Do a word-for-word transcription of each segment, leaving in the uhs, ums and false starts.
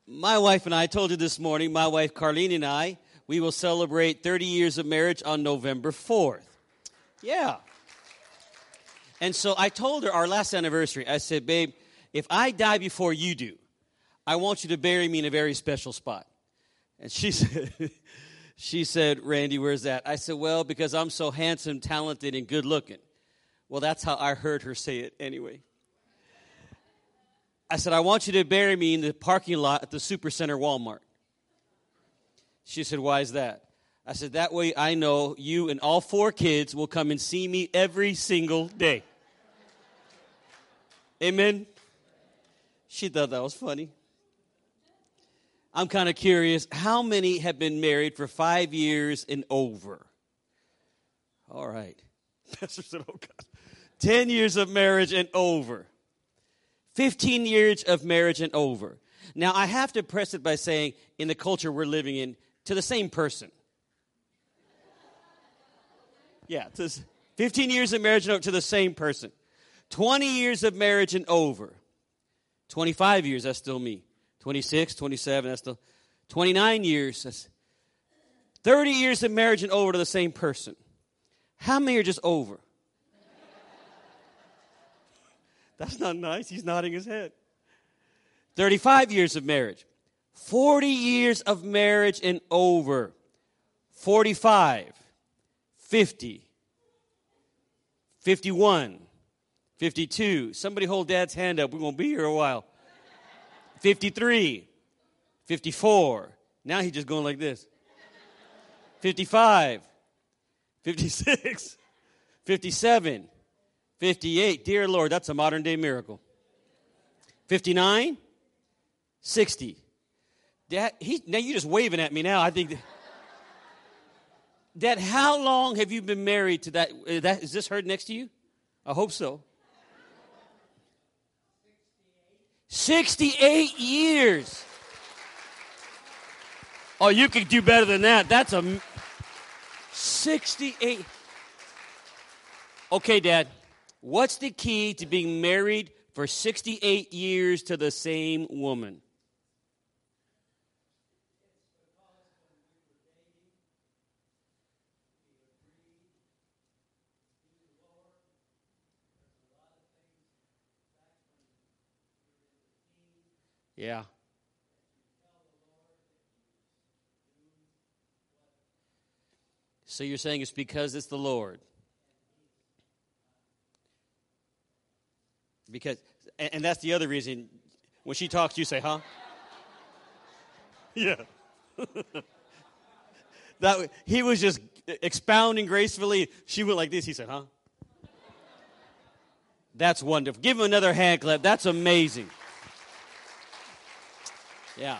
My wife and I, I told you this morning, my wife Carlene and I, we will celebrate thirty years of marriage on November fourth. Yeah. And so I told her our last anniversary, I said, babe, if I die before you do, I want you to bury me in a very special spot. And she said, she said, Randy, where's that? I said, well, because I'm so handsome, talented, and good looking. Well, that's how I heard her say it anyway. I said, I want you to bury me in the parking lot at the Supercenter Walmart. She said, why is that? I said, that way I know you and all four kids will come and see me every single day. Amen? She thought that was funny. I'm kind of curious, how many have been married for five years and over? All right. Pastor said, oh, God. Ten years of marriage and over. Fifteen years of marriage and over. Now, I have to press it by saying, in the culture we're living in, to the same person. Yeah, to fifteen years of marriage and over to the same person. twenty years of marriage and over. twenty-five years, that's still me. twenty-six, twenty-seven, that's still. twenty-nine years, that's. thirty years of marriage and over to the same person. How many are just over? That's not nice. He's nodding his head. thirty-five years of marriage. forty years of marriage and over. forty-five. fifty. fifty-one. fifty-two. Somebody hold Dad's hand up. We're going to be here a while. fifty-three. fifty-four. Now he's just going like this. fifty-five. fifty-six. fifty-seven. fifty-eight. Dear Lord, that's a modern day miracle. fifty-nine. sixty. Dad, he, now you're just waving at me now. I think that, Dad, how long have you been married to that, uh, that? Is this her next to you? I hope so. sixty-eight years. Oh, you could do better than that. That's a sixty-eight. Okay, Dad, what's the key to being married for sixty-eight years to the same woman? Yeah. So you're saying it's because it's the Lord. Because, and, and that's the other reason, when she talks, you say, huh? Yeah. that He was just expounding gracefully. She went like this. He said, huh? That's wonderful. Give him another hand clap. That's amazing. Yeah.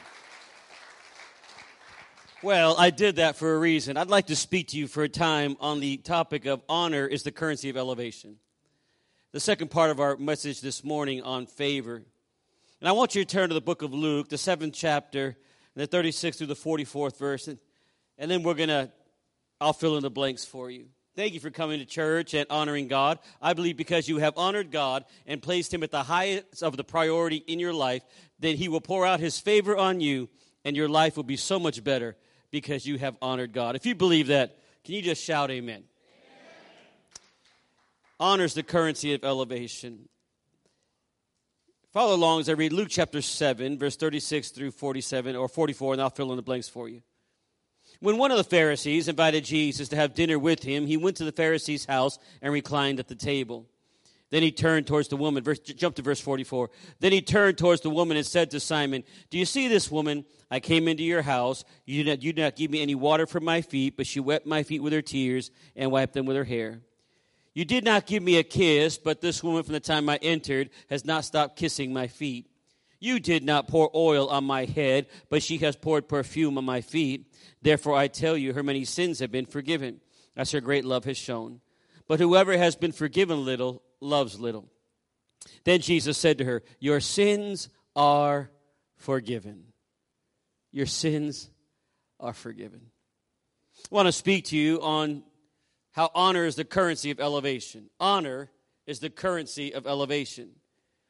Well, I did that for a reason. I'd like to speak to you for a time on the topic of honor is the currency of elevation. The second part of our message this morning on favor. And I want you to turn to the book of Luke, the seventh chapter, the thirty-sixth through the forty-fourth verse. And, and then we're going to, I'll fill in the blanks for you. Thank you for coming to church and honoring God. I believe because you have honored God and placed him at the highest of the priority in your life, then he will pour out his favor on you, and your life will be so much better because you have honored God. If you believe that, can you just shout amen? Amen. Honor is the currency of elevation. Follow along as I read Luke chapter seven, verse thirty-six through forty-seven, or forty-four, and I'll fill in the blanks for you. When one of the Pharisees invited Jesus to have dinner with him, he went to the Pharisee's house and reclined at the table. Then he turned towards the woman. Verse, jump to verse forty-four. Then he turned towards the woman and said to Simon, do you see this woman? I came into your house. You did not, you did not give me any water for my feet, but she wet my feet with her tears and wiped them with her hair. You did not give me a kiss, but this woman from the time I entered has not stopped kissing my feet. You did not pour oil on my head, but she has poured perfume on my feet. Therefore I tell you, her many sins have been forgiven, as her great love has shown. But whoever has been forgiven little loves little. Then Jesus said to her, your sins are forgiven. Your sins are forgiven. I want to speak to you on how honor is the currency of elevation. Honor is the currency of elevation.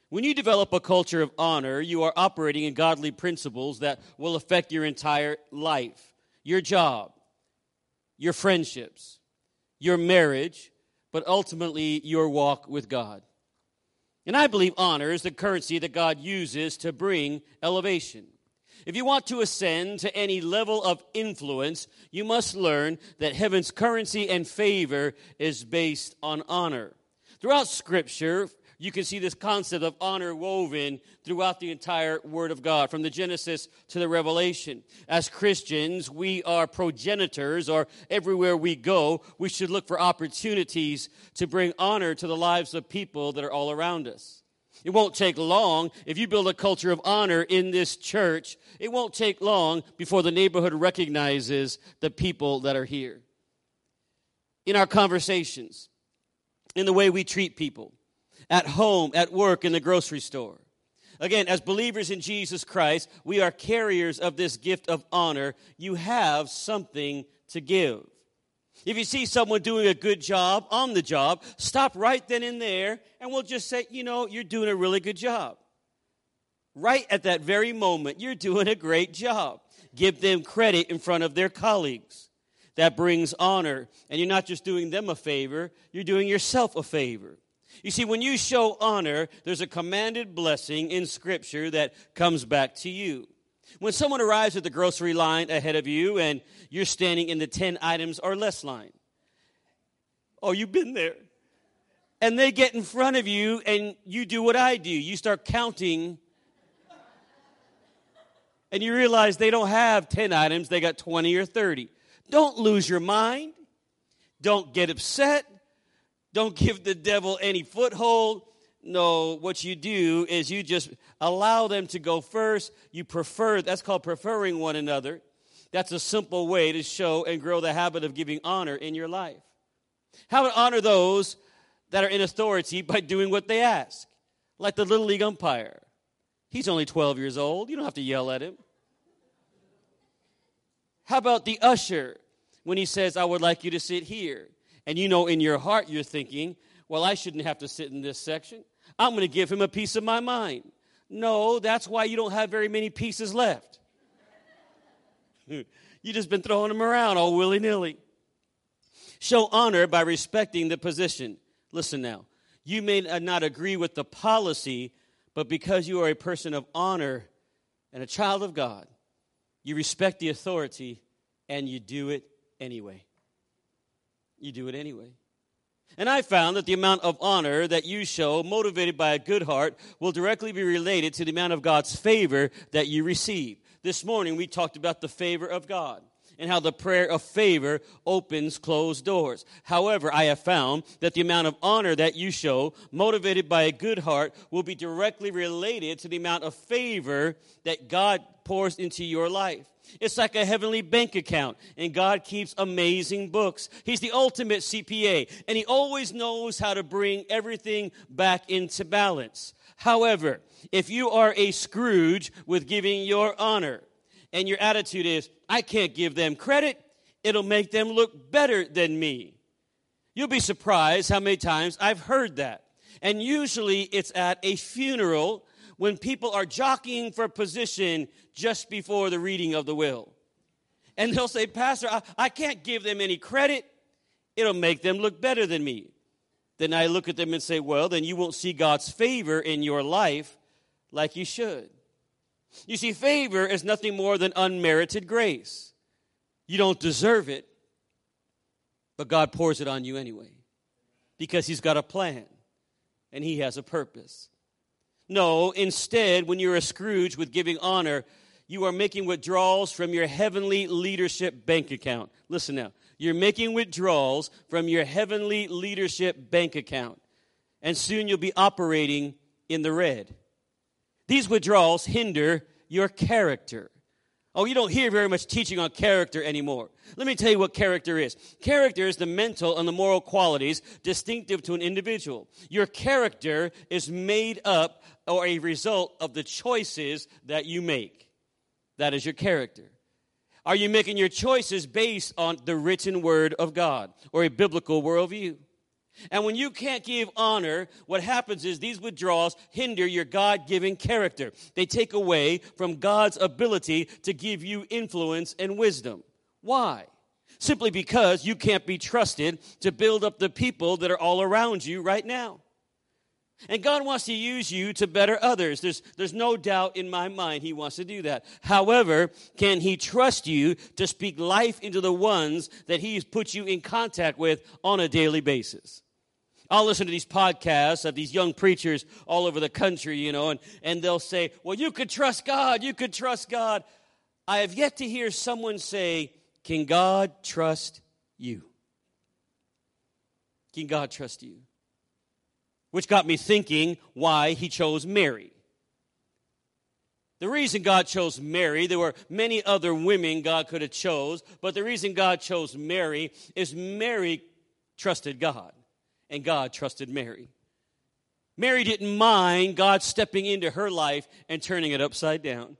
When you develop a culture of honor, you are operating in godly principles that will affect your entire life, your job, your friendships, your marriage, but ultimately your walk with God. And I believe honor is the currency that God uses to bring elevation. If you want to ascend to any level of influence, you must learn that heaven's currency and favor is based on honor. Throughout Scripture, you can see this concept of honor woven throughout the entire Word of God, from the Genesis to the Revelation. As Christians, we are progenitors, or everywhere we go, we should look for opportunities to bring honor to the lives of people that are all around us. It won't take long. If you build a culture of honor in this church, it won't take long before the neighborhood recognizes the people that are here. In our conversations, in the way we treat people, at home, at work, in the grocery store. Again, as believers in Jesus Christ, we are carriers of this gift of honor. You have something to give. If you see someone doing a good job on the job, stop right then and there, and we'll just say, you know, you're doing a really good job. Right at that very moment, you're doing a great job. Give them credit in front of their colleagues. That brings honor. And you're not just doing them a favor, you're doing yourself a favor. You see, when you show honor, there's a commanded blessing in Scripture that comes back to you. When someone arrives at the grocery line ahead of you and you're standing in the ten items or less line, oh, you've been there. And they get in front of you and you do what I do. You start counting and you realize they don't have ten items, they got twenty or thirty. Don't lose your mind. Don't get upset. Don't give the devil any foothold. No, what you do is you just allow them to go first. You prefer, that's called preferring one another. That's a simple way to show and grow the habit of giving honor in your life. How to honor those that are in authority by doing what they ask. Like the Little League umpire. He's only twelve years old. You don't have to yell at him. How about the usher when he says, I would like you to sit here? And you know in your heart you're thinking, well, I shouldn't have to sit in this section. I'm going to give him a piece of my mind. No, that's why you don't have very many pieces left. You've just been throwing them around all willy-nilly. Show honor by respecting the position. Listen now. You may not agree with the policy, but because you are a person of honor and a child of God, you respect the authority and you do it anyway. You do it anyway. And I found that the amount of honor that you show, motivated by a good heart, will directly be related to the amount of God's favor that you receive. This morning, we talked about the favor of God and how the prayer of favor opens closed doors. However, I have found that the amount of honor that you show, motivated by a good heart, will be directly related to the amount of favor that God pours into your life. It's like a heavenly bank account, and God keeps amazing books. He's the ultimate C P A, and he always knows how to bring everything back into balance. However, if you are a Scrooge with giving your honor, and your attitude is, I can't give them credit, it'll make them look better than me. You'll be surprised how many times I've heard that. And usually it's at a funeral when people are jockeying for position just before the reading of the will. And they'll say, Pastor, I, I can't give them any credit. It'll make them look better than me. Then I look at them and say, well, then you won't see God's favor in your life like you should. You see, favor is nothing more than unmerited grace. You don't deserve it, but God pours it on you anyway because he's got a plan and he has a purpose. No, instead, when you're a Scrooge with giving honor, you are making withdrawals from your heavenly leadership bank account. Listen now. You're making withdrawals from your heavenly leadership bank account, and soon you'll be operating in the red. These withdrawals hinder your character. Oh, you don't hear very much teaching on character anymore. Let me tell you what character is. Character is the mental and the moral qualities distinctive to an individual. Your character is made up or a result of the choices that you make. That is your character. Are you making your choices based on the written word of God or a biblical worldview? And when you can't give honor, what happens is these withdrawals hinder your God-given character. They take away from God's ability to give you influence and wisdom. Why? Simply because you can't be trusted to build up the people that are all around you right now. And God wants to use you to better others. There's, there's no doubt in my mind he wants to do that. However, can he trust you to speak life into the ones that he's put you in contact with on a daily basis? I'll listen to these podcasts of these young preachers all over the country, you know, and, and they'll say, well, you could trust God, you could trust God. I have yet to hear someone say, can God trust you? Can God trust you? Which got me thinking why he chose Mary. The reason God chose Mary, there were many other women God could have chose, but the reason God chose Mary is Mary trusted God, and God trusted Mary. Mary didn't mind God stepping into her life and turning it upside down.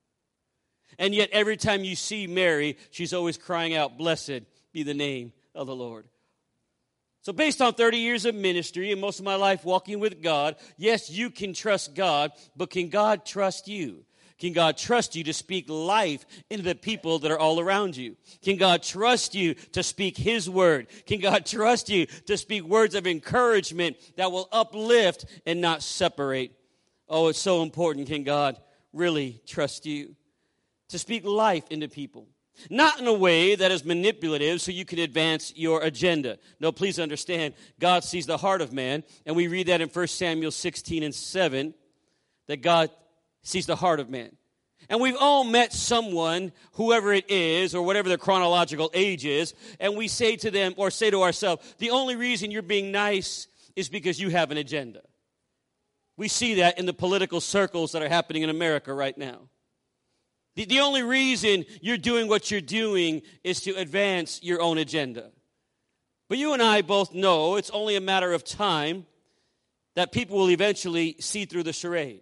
And yet every time you see Mary, she's always crying out, blessed be the name of the Lord. So based on thirty years of ministry and most of my life walking with God, yes, you can trust God, but can God trust you? Can God trust you to speak life into the people that are all around you? Can God trust you to speak his word? Can God trust you to speak words of encouragement that will uplift and not separate? Oh, it's so important. Can God really trust you to speak life into people? Not in a way that is manipulative so you can advance your agenda. No, please understand, God sees the heart of man, and we read that in First Samuel sixteen and seven, that God sees the heart of man. And we've all met someone, whoever it is, or whatever their chronological age is, and we say to them, or say to ourselves, the only reason you're being nice is because you have an agenda. We see that in the political circles that are happening in America right now. The, the only reason you're doing what you're doing is to advance your own agenda. But you and I both know it's only a matter of time that people will eventually see through the charade.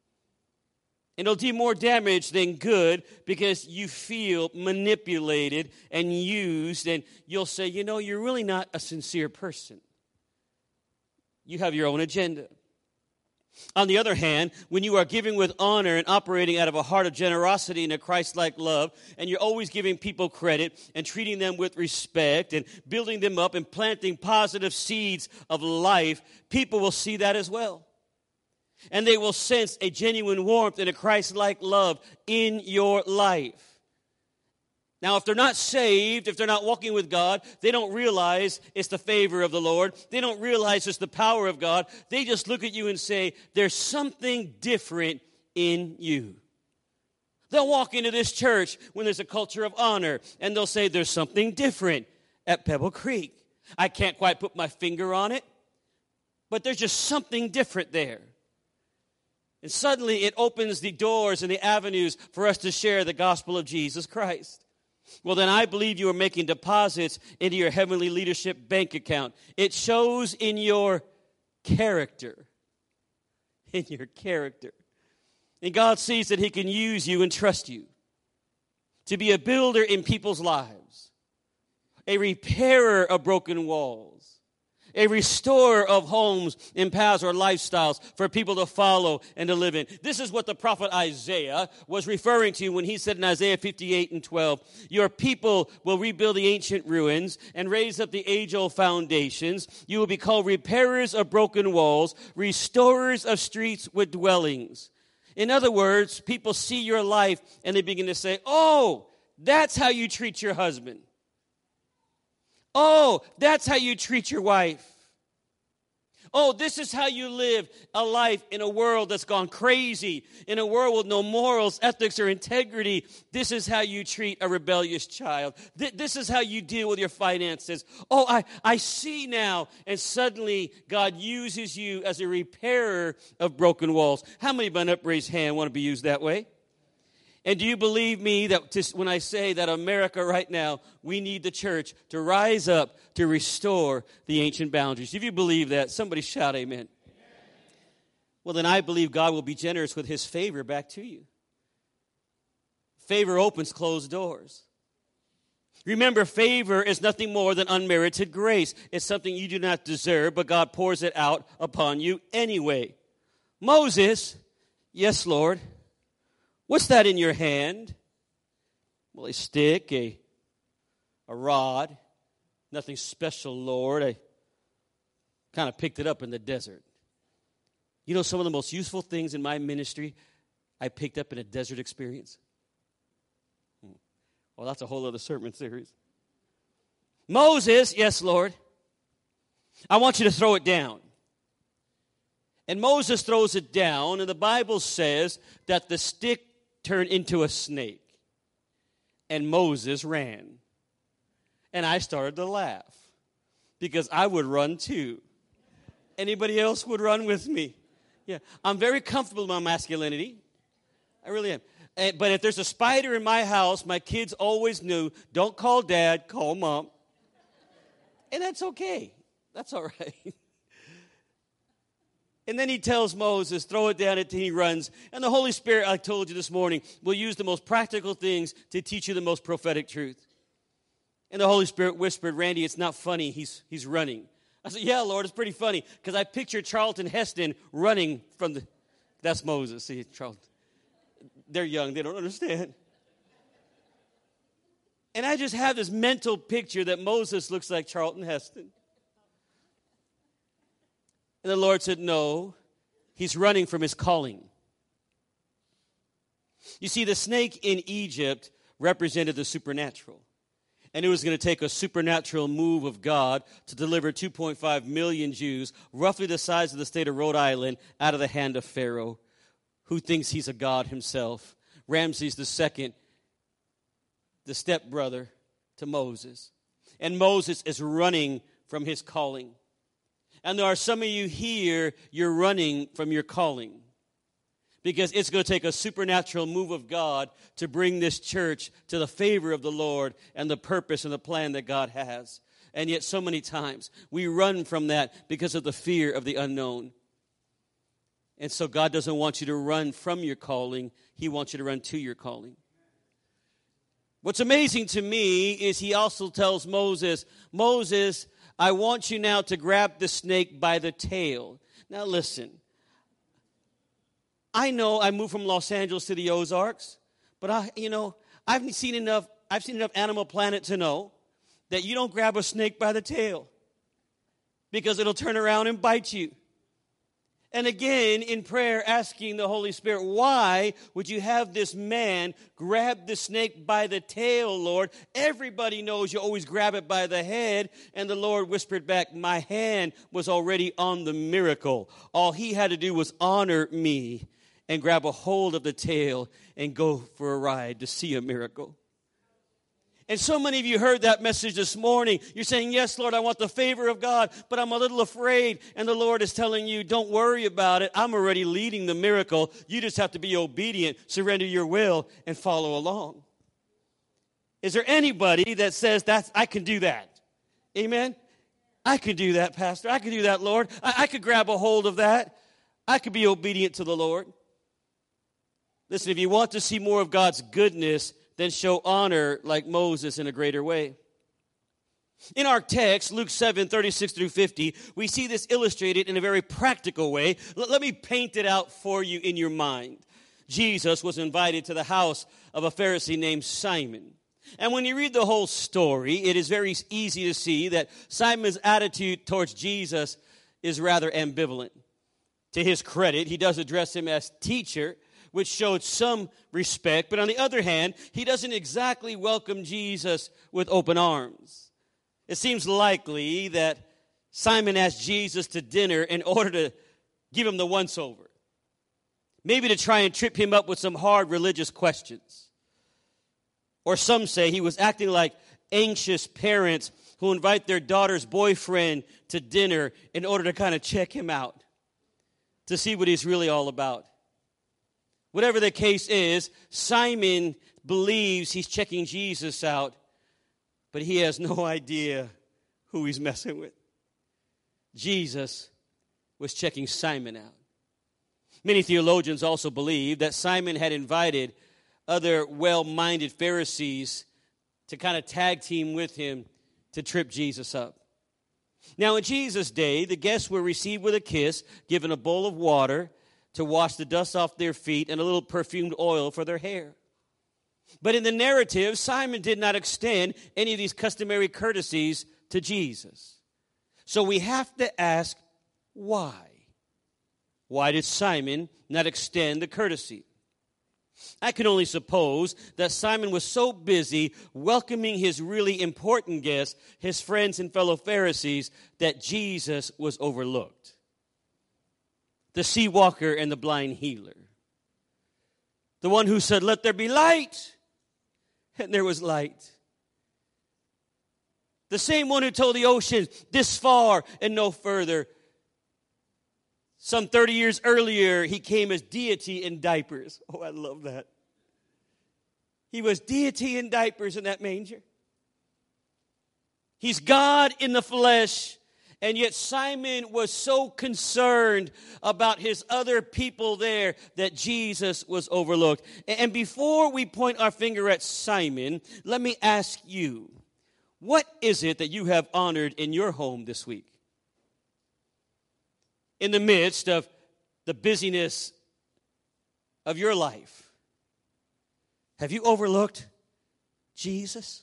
And it'll do more damage than good because you feel manipulated and used, and you'll say, you know, you're really not a sincere person. You have your own agenda. On the other hand, when you are giving with honor and operating out of a heart of generosity and a Christ-like love, and you're always giving people credit and treating them with respect and building them up and planting positive seeds of life, people will see that as well. And they will sense a genuine warmth and a Christ-like love in your life. Now, if they're not saved, if they're not walking with God, they don't realize it's the favor of the Lord. They don't realize it's the power of God. They just look at you and say, there's something different in you. They'll walk into this church when there's a culture of honor, and they'll say, there's something different at Pebble Creek. I can't quite put my finger on it, but there's just something different there. And suddenly it opens the doors and the avenues for us to share the gospel of Jesus Christ. Well, then I believe you are making deposits into your heavenly leadership bank account. It shows in your character. In your character. And God sees that he can use you and trust you to be a builder in people's lives, a repairer of broken walls, a restorer of homes and paths or lifestyles for people to follow and to live in. This is what the prophet Isaiah was referring to when he said in Isaiah fifty-eight and twelve, your people will rebuild the ancient ruins and raise up the age-old foundations. You will be called repairers of broken walls, restorers of streets with dwellings. In other words, people see your life and they begin to say, oh, that's how you treat your husband. Oh, that's how you treat your wife. Oh, this is how you live a life in a world that's gone crazy, in a world with no morals, ethics, or integrity. This is how you treat a rebellious child. Th- this is how you deal with your finances. Oh, I, I see now. And suddenly God uses you as a repairer of broken walls. How many by an upraised hand want to be used that way? And do you believe me that to, when I say that America right now, we need the church to rise up to restore the ancient boundaries? If you believe that, somebody shout amen. Amen. Well, then I believe God will be generous with his favor back to you. Favor opens closed doors. Remember, favor is nothing more than unmerited grace. It's something you do not deserve, but God pours it out upon you anyway. Moses, yes, Lord. What's that in your hand? Well, a stick, a, a rod. Nothing special, Lord. I kind of picked it up in the desert. You know, some of the most useful things in my ministry I picked up in a desert experience. Well, that's a whole other sermon series. Moses, yes, Lord, I want you to throw it down. And Moses throws it down, and the Bible says that the stick turned into a snake. And Moses ran. And I started to laugh because I would run too. Anybody else would run with me? Yeah, I'm very comfortable in my masculinity. I really am. And, but if there's a spider in my house, my kids always knew, don't call Dad, call Mom. And that's okay. That's all right. And then he tells Moses, throw it down until he runs. And the Holy Spirit, I told you this morning, will use the most practical things to teach you the most prophetic truth. And the Holy Spirit whispered, Randy, it's not funny. He's, he's running. I said, yeah, Lord, it's pretty funny. Because I picture Charlton Heston running from the... That's Moses. See, Charlton. They're young. They don't understand. And I just have this mental picture that Moses looks like Charlton Heston. And the Lord said, no, he's running from his calling. You see, the snake in Egypt represented the supernatural. And it was going to take a supernatural move of God to deliver two point five million Jews, roughly the size of the state of Rhode Island, out of the hand of Pharaoh, who thinks he's a god himself. Ramses the Second, the stepbrother to Moses. And Moses is running from his calling. And there are some of you here, you're running from your calling. Because it's going to take a supernatural move of God to bring this church to the favor of the Lord and the purpose and the plan that God has. And yet so many times we run from that because of the fear of the unknown. And so God doesn't want you to run from your calling. He wants you to run to your calling. What's amazing to me is he also tells Moses, Moses, I want you now to grab the snake by the tail. Now listen, I know I moved from Los Angeles to the Ozarks, but I, you know, I've seen enough, I've seen enough Animal Planet to know that you don't grab a snake by the tail because it'll turn around and bite you. And again, in prayer, asking the Holy Spirit, why would you have this man grab the snake by the tail, Lord? Everybody knows you always grab it by the head. And the Lord whispered back, my hand was already on the miracle. All he had to do was honor me and grab a hold of the tail and go for a ride to see a miracle. And so many of you heard that message this morning. You're saying, yes, Lord, I want the favor of God, but I'm a little afraid. And the Lord is telling you, don't worry about it. I'm already leading the miracle. You just have to be obedient, surrender your will, and follow along. Is there anybody that says, that's, I can do that? Amen? I can do that, Pastor. I can do that, Lord. I, I could grab a hold of that. I could be obedient to the Lord. Listen, if you want to see more of God's goodness, then show honor like Moses in a greater way. In our text, Luke seven, thirty-six through fifty, we see this illustrated in a very practical way. L- let me paint it out for you in your mind. Jesus was invited to the house of a Pharisee named Simon. And when you read the whole story, it is very easy to see that Simon's attitude towards Jesus is rather ambivalent. To his credit, he does address him as teacher, which showed some respect. But on the other hand, he doesn't exactly welcome Jesus with open arms. It seems likely that Simon asked Jesus to dinner in order to give him the once-over. Maybe to try and trip him up with some hard religious questions. Or some say he was acting like anxious parents who invite their daughter's boyfriend to dinner in order to kind of check him out, to see what he's really all about. Whatever the case is, Simon believes he's checking Jesus out, but he has no idea who he's messing with. Jesus was checking Simon out. Many theologians also believe that Simon had invited other well-minded Pharisees to kind of tag team with him to trip Jesus up. Now, in Jesus' day, the guests were received with a kiss, given a bowl of water to wash the dust off their feet, and a little perfumed oil for their hair. But in the narrative, Simon did not extend any of these customary courtesies to Jesus. So we have to ask, why? Why did Simon not extend the courtesy? I can only suppose that Simon was so busy welcoming his really important guests, his friends and fellow Pharisees, that Jesus was overlooked. The sea walker and the blind healer. The one who said, "Let there be light," and there was light. The same one who told the ocean, "This far and no further." Some thirty years earlier, he came as deity in diapers. Oh, I love that. He was deity in diapers in that manger. He's God in the flesh. And yet Simon was so concerned about his other people there that Jesus was overlooked. And before we point our finger at Simon, let me ask you, what is it that you have honored in your home this week? In the midst of the busyness of your life, have you overlooked Jesus?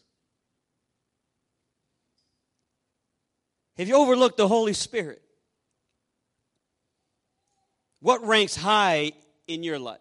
Have you overlooked the Holy Spirit? What ranks high in your life?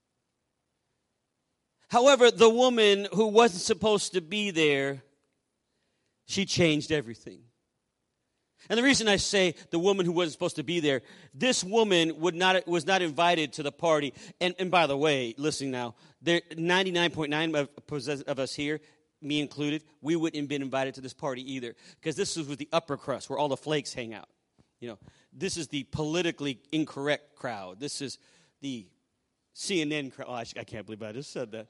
However, the woman who wasn't supposed to be there, she changed everything. And the reason I say the woman who wasn't supposed to be there, this woman would not was not invited to the party. And, and by the way, listen now, there ninety-nine point nine of, of us here, me included, we wouldn't have been invited to this party either. Because this is with the upper crust where all the flakes hang out. You know, this is the politically incorrect crowd. This is the C N N crowd. Oh, I, I can't believe I just said that.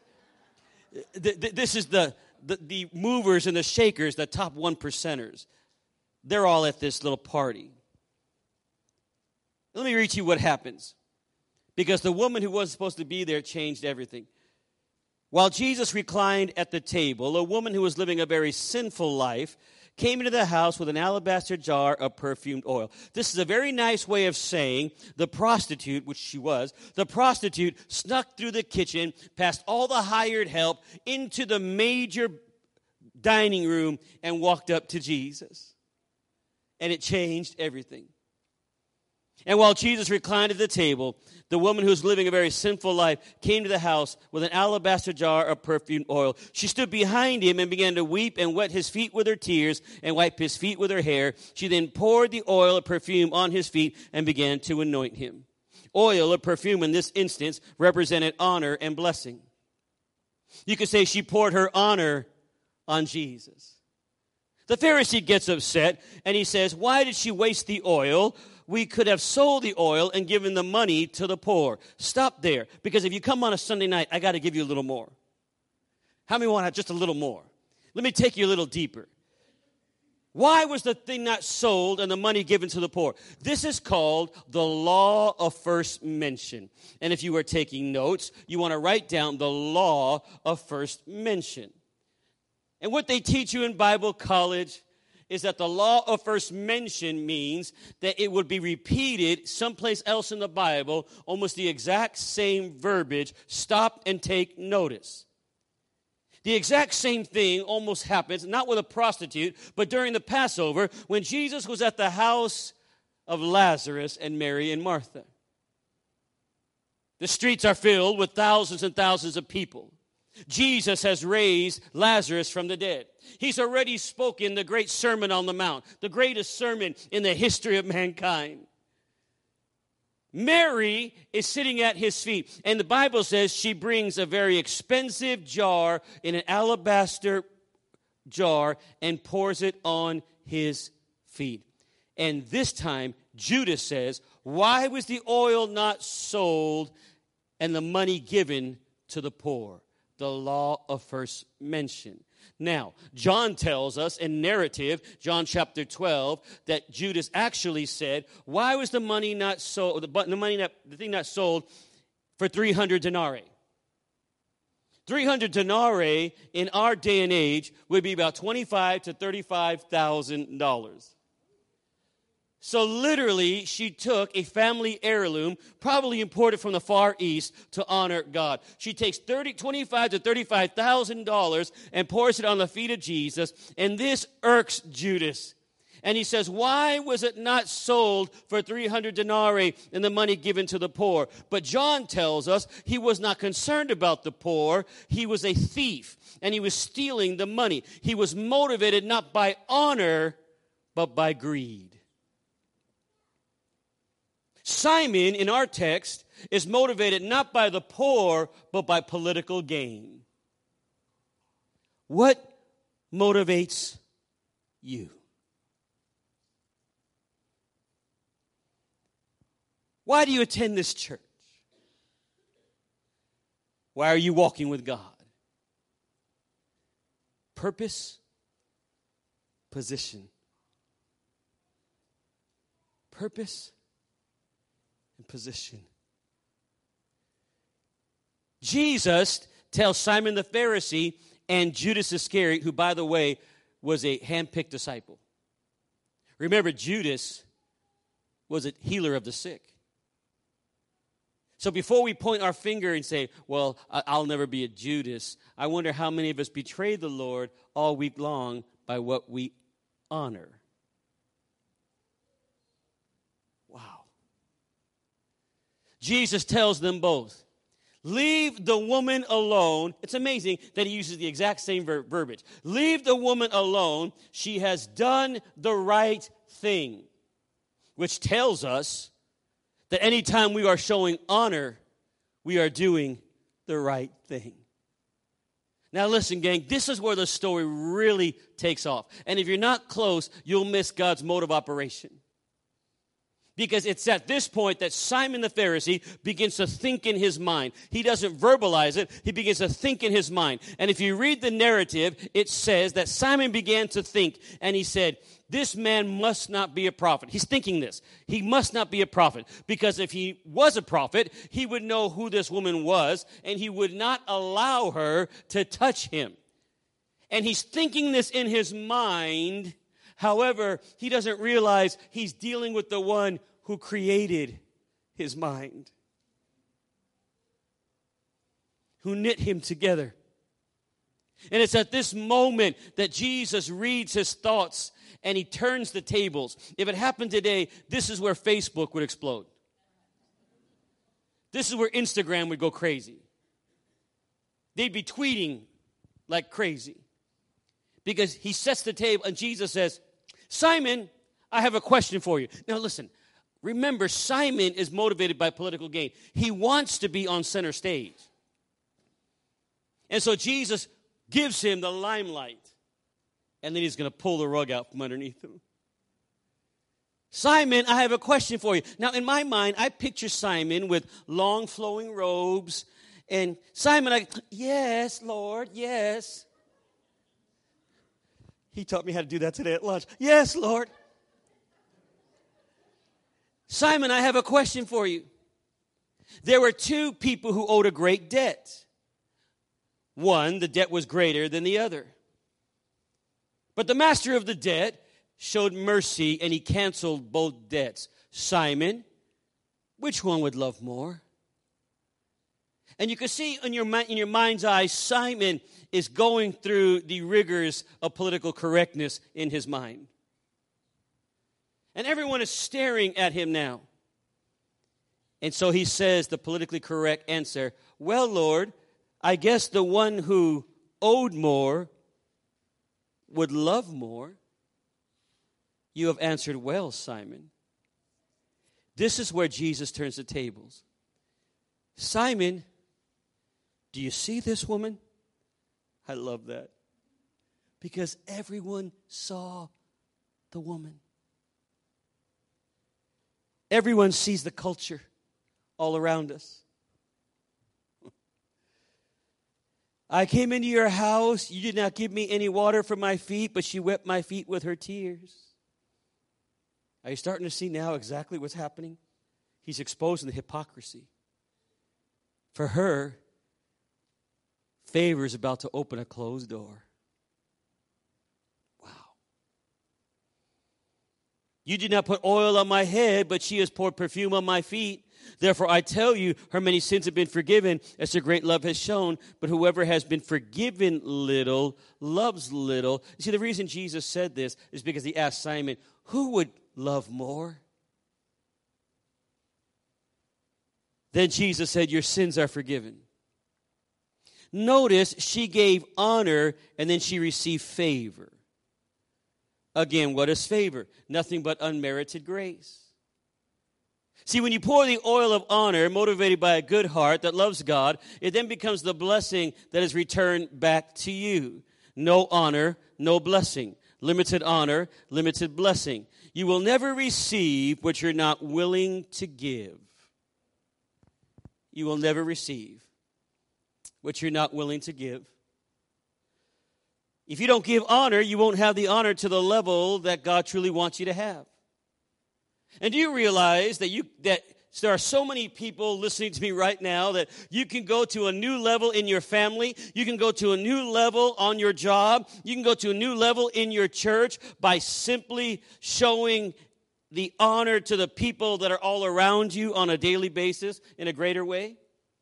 This is the, the, the movers and the shakers, the top one percenters. They're all at this little party. Let me read to you what happens. Because the woman who was supposed to be there changed everything. While Jesus reclined at the table, a woman who was living a very sinful life came into the house with an alabaster jar of perfumed oil. This is a very nice way of saying the prostitute, which she was, the prostitute snuck through the kitchen, past all the hired help, into the major dining room, and walked up to Jesus. And it changed everything. And while Jesus reclined at the table, the woman who was living a very sinful life came to the house with an alabaster jar of perfumed oil. She stood behind him and began to weep and wet his feet with her tears and wipe his feet with her hair. She then poured the oil of perfume on his feet and began to anoint him. Oil of perfume in this instance represented honor and blessing. You could say she poured her honor on Jesus. The Pharisee gets upset and he says, "Why did she waste the oil? We could have sold the oil and given the money to the poor." Stop there, because if you come on a Sunday night, I got to give you a little more. How many want just a little more? Let me take you a little deeper. Why was the thing not sold and the money given to the poor? This is called the law of first mention. And if you are taking notes, you want to write down the law of first mention. And what they teach you in Bible college is that the law of first mention means that it would be repeated someplace else in the Bible, almost the exact same verbiage. Stop and take notice. The exact same thing almost happens, not with a prostitute, but during the Passover when Jesus was at the house of Lazarus and Mary and Martha. The streets are filled with thousands and thousands of people. Jesus has raised Lazarus from the dead. He's already spoken the great Sermon on the Mount, the greatest sermon in the history of mankind. Mary is sitting at his feet, and the Bible says she brings a very expensive jar in an alabaster jar and pours it on his feet. And this time, Judas says, "Why was the oil not sold and the money given to the poor?" The law of first mention. Now, John tells us in narrative, John chapter twelve, that Judas actually said, "Why was the money not sold? The, the money, not, the thing not sold for three hundred denarii?" three hundred denarii in our day and age would be about twenty-five thousand to thirty-five thousand dollars. So literally, she took a family heirloom, probably imported from the Far East, to honor God. She takes thirty, twenty-five thousand to thirty-five thousand dollars and pours it on the feet of Jesus, and this irks Judas. And he says, why was it not sold for three hundred denarii and the money given to the poor? But John tells us he was not concerned about the poor. He was a thief, and he was stealing the money. He was motivated not by honor, but by greed. Simon, in our text, is motivated not by the poor, but by political gain. What motivates you? Why do you attend this church? Why are you walking with God? Purpose, position. Purpose and position. Jesus tells Simon the Pharisee and Judas Iscariot, who, by the way, was a hand-picked disciple. Remember, Judas was a healer of the sick. So before we point our finger and say, well, I'll never be a Judas, I wonder how many of us betray the Lord all week long by what we honor. Wow. Jesus tells them both, leave the woman alone. It's amazing that he uses the exact same ver- verbiage. Leave the woman alone. She has done the right thing, which tells us that anytime we are showing honor, we are doing the right thing. Now listen, gang, this is where the story really takes off. And if you're not close, you'll miss God's mode of operation. Because it's at this point that Simon the Pharisee begins to think in his mind. He doesn't verbalize it. He begins to think in his mind. And if you read the narrative, it says that Simon began to think, and he said, this man must not be a prophet. He's thinking this. He must not be a prophet. Because if he was a prophet, he would know who this woman was, and he would not allow her to touch him. And he's thinking this in his mind. However, he doesn't realize he's dealing with the one who created his mind, who knit him together. And it's at this moment that Jesus reads his thoughts and he turns the tables. If it happened today, this is where Facebook would explode. This is where Instagram would go crazy. They'd be tweeting like crazy. Because he sets the table and Jesus says, Simon, I have a question for you. Now listen, remember, Simon is motivated by political gain. He wants to be on center stage. And so Jesus gives him the limelight. And then he's going to pull the rug out from underneath him. Simon, I have a question for you. Now in my mind, I picture Simon with long flowing robes. And Simon, I, yes, Lord, yes. He taught me how to do that today at lunch. Yes, Lord. Simon, I have a question for you. There were two people who owed a great debt. One, the debt was greater than the other. But the master of the debt showed mercy and he canceled both debts. Simon, which one would love more? And you can see in your, in your mind's eye, Simon is going through the rigors of political correctness in his mind. And everyone is staring at him now. And so he says the politically correct answer, well, Lord, I guess the one who owed more would love more. You have answered well, Simon. This is where Jesus turns the tables. Simon, do you see this woman? I love that. Because everyone saw the woman. Everyone sees the culture all around us. I came into your house. You did not give me any water for my feet, but she wept my feet with her tears. Are you starting to see now exactly what's happening? He's exposing the hypocrisy. For her, Favor is about to open a closed door. Wow. You did not put oil on my head, but she has poured perfume on my feet. Therefore, I tell you, her many sins have been forgiven, as her great love has shown. But whoever has been forgiven little loves little. You see, the reason Jesus said this is because he asked Simon, who would love more? Then Jesus said, your sins are forgiven. Notice she gave honor and then she received favor. Again, what is favor? Nothing but unmerited grace. See, when you pour the oil of honor, motivated by a good heart that loves God, it then becomes the blessing that is returned back to you. No honor, no blessing. Limited honor, limited blessing. You will never receive what you're not willing to give. You will never receive what you're not willing to give. If you don't give honor, you won't have the honor to the level that God truly wants you to have. And do you realize that you that there are so many people listening to me right now that you can go to a new level in your family, you can go to a new level on your job, you can go to a new level in your church by simply showing the honor to the people that are all around you on a daily basis in a greater way?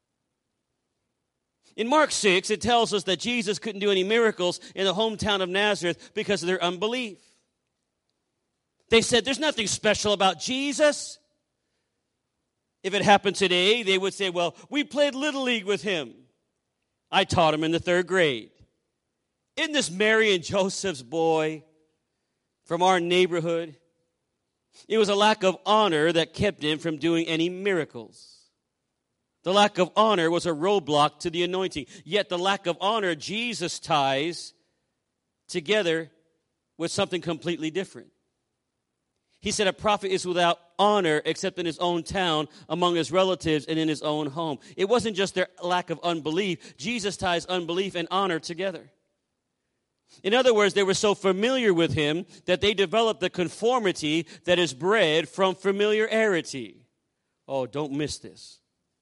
In Mark six, it tells us that Jesus couldn't do any miracles in the hometown of Nazareth because of their unbelief. They said, there's nothing special about Jesus. If it happened today, they would say, well, we played Little League with him. I taught him in the third grade. Isn't this Mary and Joseph's boy from our neighborhood? It was a lack of honor that kept him from doing any miracles. The lack of honor was a roadblock to the anointing. Yet the lack of honor, Jesus ties together with something completely different. He said a prophet is without honor except in his own town, among his relatives, and in his own home. It wasn't just their lack of unbelief. Jesus ties unbelief and honor together. In other words, they were so familiar with him that they developed the conformity that is bred from familiarity. Oh, don't miss this.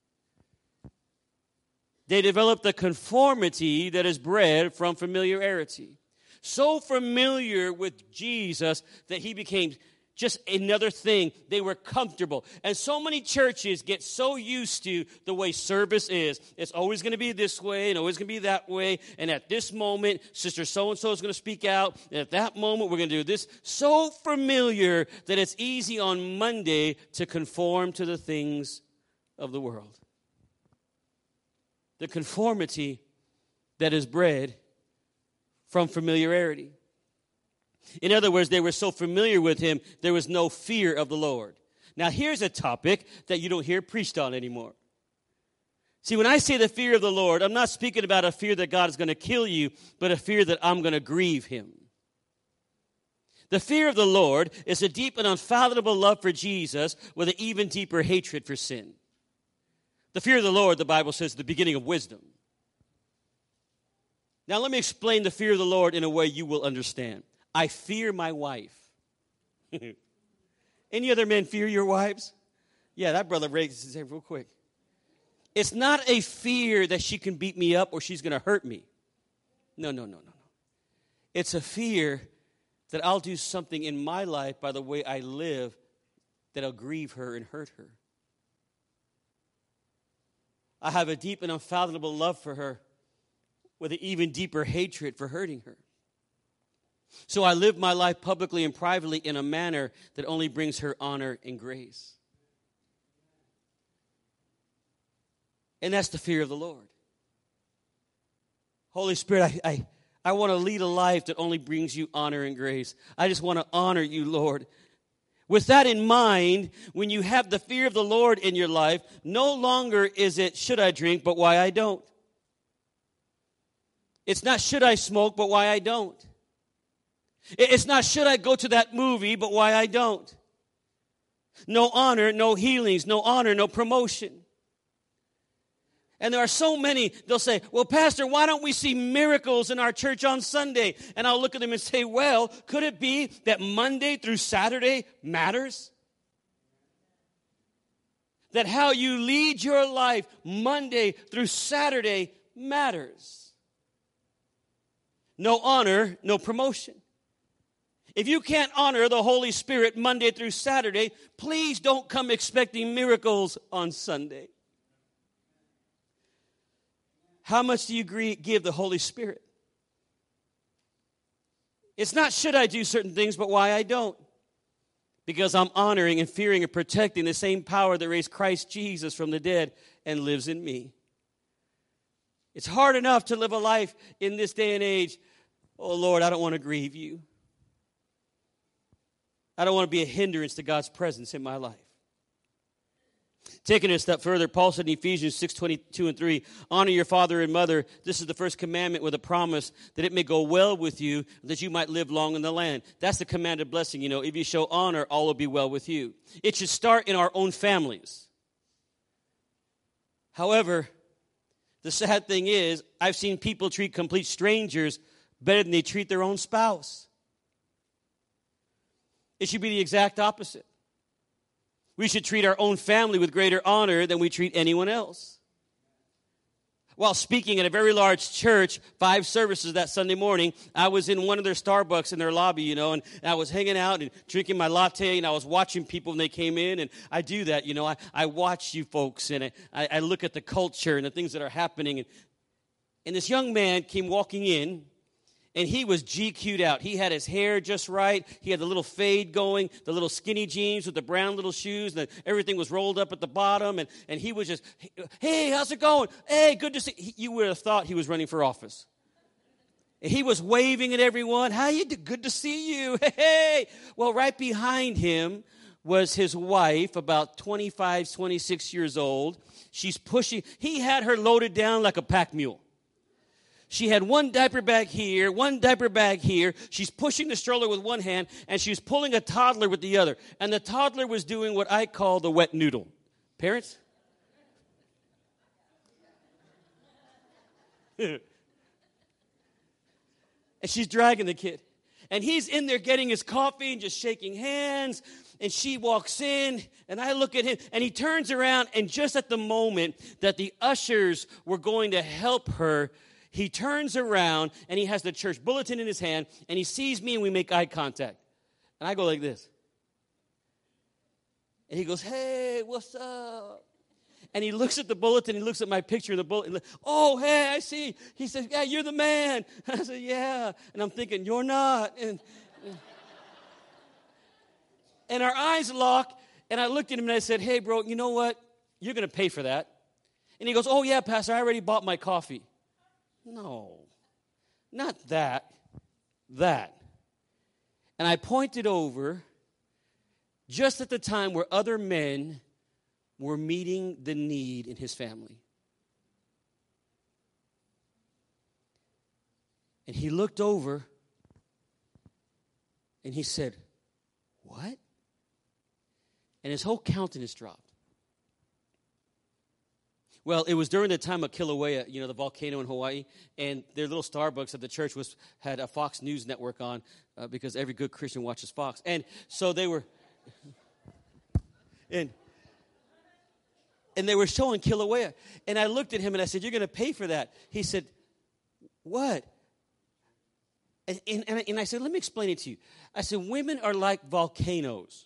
They developed the conformity that is bred from familiarity. So familiar with Jesus that he became just another thing. They were comfortable. And so many churches get so used to the way service is. It's always going to be this way and always going to be that way. And at this moment, Sister so-and-so is going to speak out. And at that moment, we're going to do this. So familiar that it's easy on Monday to conform to the things of the world. The conformity that is bred from familiarity. In other words, they were so familiar with him, there was no fear of the Lord. Now, here's a topic that you don't hear preached on anymore. See, when I say the fear of the Lord, I'm not speaking about a fear that God is going to kill you, but a fear that I'm going to grieve him. The fear of the Lord is a deep and unfathomable love for Jesus with an even deeper hatred for sin. The fear of the Lord, the Bible says, is the beginning of wisdom. Now, let me explain the fear of the Lord in a way you will understand. I fear my wife. Any other men fear your wives? Yeah, that brother raised his hand real quick. It's not a fear that she can beat me up or she's going to hurt me. No, no, no, no, no. It's a fear that I'll do something in my life by the way I live that'll grieve her and hurt her. I have a deep and unfathomable love for her with an even deeper hatred for hurting her. So I live my life publicly and privately in a manner that only brings her honor and grace. And that's the fear of the Lord. Holy Spirit, I, I, I want to lead a life that only brings you honor and grace. I just want to honor you, Lord. With that in mind, when you have the fear of the Lord in your life, no longer is it, should I drink, but why I don't. It's not, should I smoke, but why I don't. It's not, should I go to that movie, but why I don't. No honor, no healings, no honor, no promotion. And there are so many, they'll say, well, Pastor, why don't we see miracles in our church on Sunday? And I'll look at them and say, well, could it be that Monday through Saturday matters? That how you lead your life Monday through Saturday matters. no honor, no promotion. If you can't honor the Holy Spirit Monday through Saturday, please don't come expecting miracles on Sunday. How much do you agree, give the Holy Spirit? It's not should I do certain things, but why I don't. Because I'm honoring and fearing and protecting the same power that raised Christ Jesus from the dead and lives in me. It's hard enough to live a life in this day and age. Oh, Lord, I don't want to grieve you. I don't want to be a hindrance to God's presence in my life. Taking it a step further, Paul said in Ephesians six twenty-two and three, honor your father and mother. This is the first commandment with a promise that it may go well with you, that you might live long in the land. That's the commanded blessing. You know, if you show honor, all will be well with you. It should start in our own families. However, the sad thing is, I've seen people treat complete strangers better than they treat their own spouse. It should be the exact opposite. We should treat our own family with greater honor than we treat anyone else. While speaking at a very large church, five services that Sunday morning, I was in one of their Starbucks in their lobby, you know, and I was hanging out and drinking my latte, and I was watching people when they came in, and I do that, you know. I, I watch you folks, and I, I look at the culture and the things that are happening. And, and this young man came walking in, and he was G Q'd out. He had his hair just right. He had the little fade going, the little skinny jeans with the brown little shoes, and everything was rolled up at the bottom. And, and he was just, hey, how's it going? Hey, good to see you. You would have thought he was running for office. And he was waving at everyone. How you do? Good to see you. Hey. Well, right behind him was his wife, about twenty-five, twenty-six years old. She's pushing. He had her loaded down like a pack mule. She had one diaper bag here, one diaper bag here. She's pushing the stroller with one hand, and she's pulling a toddler with the other. And the toddler was doing what I call the wet noodle. Parents? And she's dragging the kid. And he's in there getting his coffee and just shaking hands. And she walks in, and I look at him, and he turns around, and just at the moment that the ushers were going to help her, he turns around, and he has the church bulletin in his hand, and he sees me, and we make eye contact. And I go like this. And he goes, hey, what's up? And he looks at the bulletin, he looks at my picture in the bulletin. Oh, hey, I see. He says, yeah, you're the man. I said, yeah. And I'm thinking, you're not. And, and our eyes lock, and I looked at him, and I said, hey, bro, you know what? You're going to pay for that. And he goes, oh, yeah, Pastor, I already bought my coffee. No, not that, that. And I pointed over just at the time where other men were meeting the need in his family. And he looked over and he said, what? And his whole countenance dropped. Well, it was during the time of Kilauea, you know, the volcano in Hawaii, and their little Starbucks at the church was had a Fox News network on uh, because every good Christian watches Fox. And so they were, and, and they were showing Kilauea. And I looked at him and I said, you're going to pay for that. He said, what? And, and, and, I, and I said, let me explain it to you. I said, women are like volcanoes.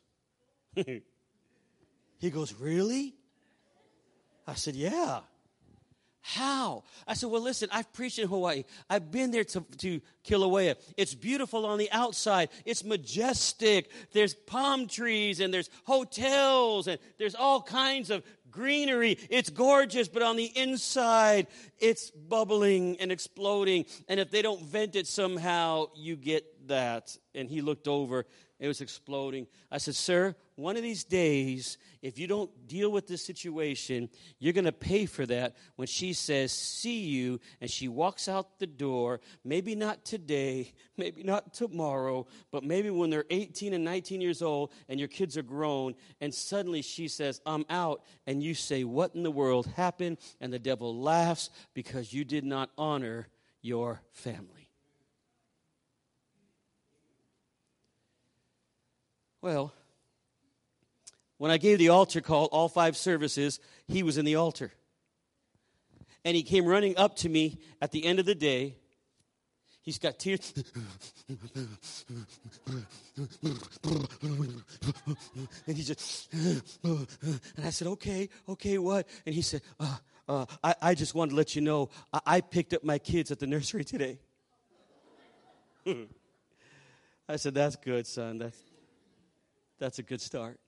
He goes, really? I said, yeah. How? I said, well, listen, I've preached in Hawaii. I've been there to, to Kilauea. It's beautiful on the outside. It's majestic. There's palm trees, and there's hotels, and there's all kinds of greenery. It's gorgeous, but on the inside, it's bubbling and exploding. And if they don't vent it somehow, you get that. And he looked over. It was exploding. I said, sir, one of these days, if you don't deal with this situation, you're going to pay for that when she says, see you, and she walks out the door, maybe not today, maybe not tomorrow, but maybe when they're eighteen and nineteen years old and your kids are grown, and suddenly she says, I'm out, and you say, what in the world happened? And the devil laughs because you did not honor your family. Well, when I gave the altar call, all five services, he was in the altar. And he came running up to me at the end of the day. He's got tears. And he just, and I said, okay, okay, what? And he said, uh, uh, I, I just wanted to let you know, I, I picked up my kids at the nursery today. I said, that's good, son. That's, that's a good start.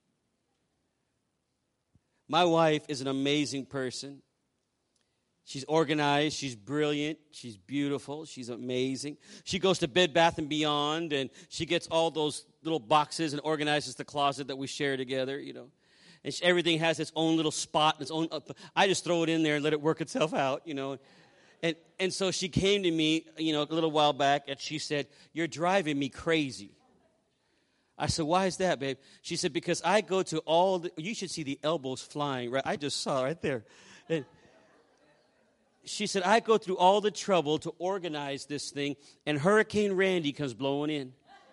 My wife is an amazing person. She's organized, she's brilliant, she's beautiful, she's amazing. She goes to Bed Bath and Beyond, and she gets all those little boxes and organizes the closet that we share together, you know. And she, everything has its own little spot, its own. Uh, I just throw it in there and let it work itself out, you know. And and so she came to me, you know, a little while back, and she said, "You're driving me crazy." I said, "Why is that, babe?" She said, "Because I go to all the, you should see the elbows flying, right? I just saw right there." And she said, "I go through all the trouble to organize this thing, and Hurricane Randy comes blowing in.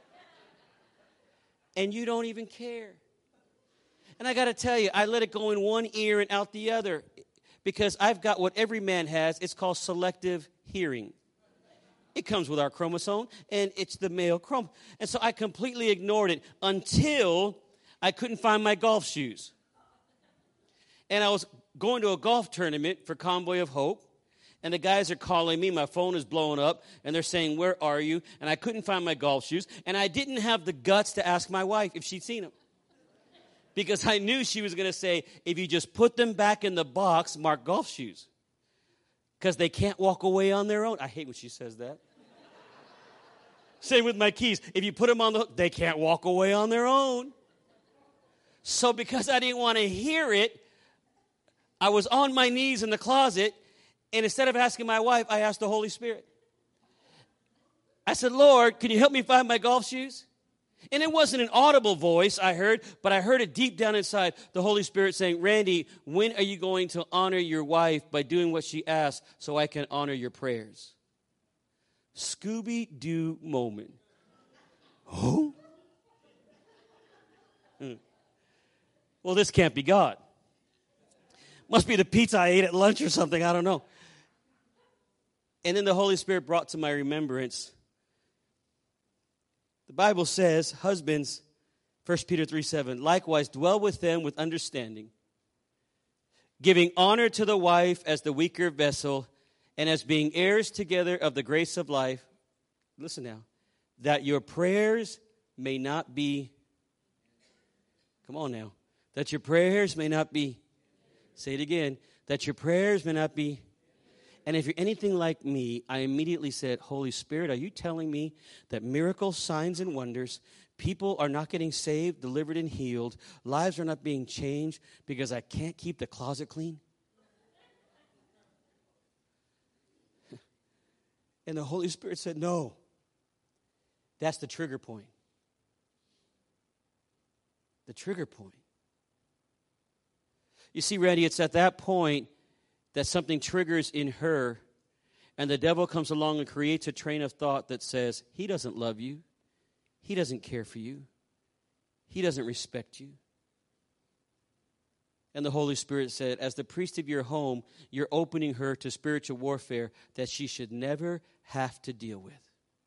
And you don't even care." And I got to tell you, I let it go in one ear and out the other because I've got what every man has. It's called selective hearing. It comes with our chromosome, and it's the male chromosome. And so I completely ignored it until I couldn't find my golf shoes. And I was going to a golf tournament for Convoy of Hope, and the guys are calling me. My phone is blowing up, and they're saying, "Where are you?" And I couldn't find my golf shoes, and I didn't have the guts to ask my wife if she'd seen them. Because I knew she was going to say, "If you just put them back in the box, mark golf shoes." Because they can't walk away on their own. I hate when she says that. Same with my keys. If you put them on the hook, they can't walk away on their own. So because I didn't want to hear it, I was on my knees in the closet, and instead of asking my wife, I asked the Holy Spirit. I said, "Lord, can you help me find my golf shoes?" And it wasn't an audible voice I heard, but I heard it deep down inside, the Holy Spirit saying, "Randy, when are you going to honor your wife by doing what she asked so I can honor your prayers?" Scooby-Doo moment. Oh? Hmm. Well, this can't be God. Must be the pizza I ate at lunch or something, I don't know. And then the Holy Spirit brought to my remembrance, the Bible says, husbands, First Peter three seven, likewise dwell with them with understanding, giving honor to the wife as the weaker vessel, and as being heirs together of the grace of life. Listen now, that your prayers may not be, come on now, that your prayers may not be, say it again, that your prayers may not be. And if you're anything like me, I immediately said, "Holy Spirit, are you telling me that miracles, signs, and wonders, people are not getting saved, delivered, and healed, lives are not being changed because I can't keep the closet clean?" And the Holy Spirit said, "No, that's the trigger point." The trigger point. You see, Randy, it's at that point that something triggers in her, and the devil comes along and creates a train of thought that says, "He doesn't love you. He doesn't care for you. He doesn't respect you." And the Holy Spirit said, as the priest of your home, you're opening her to spiritual warfare that she should never have to deal with.